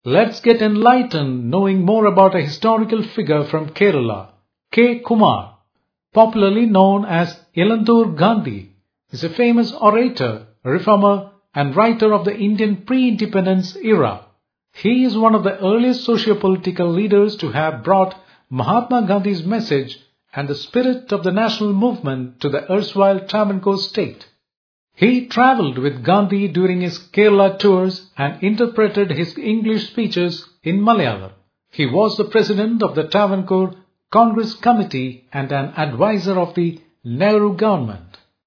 Let's get enlightened knowing more about a historical figure from Kerala, K. Kumar, popularly known as Elanthur Gandhi, is a famous orator, reformer and writer of the Indian pre-independence era. He is one of the earliest socio-political leaders to have brought Mahatma Gandhi's message and the spirit of the national movement to the erstwhile Travancore state. He travelled with Gandhi during his Kerala tours and interpreted his English speeches in Malayalam. He was the president of the Travancore Congress Committee and an advisor of the Nehru government.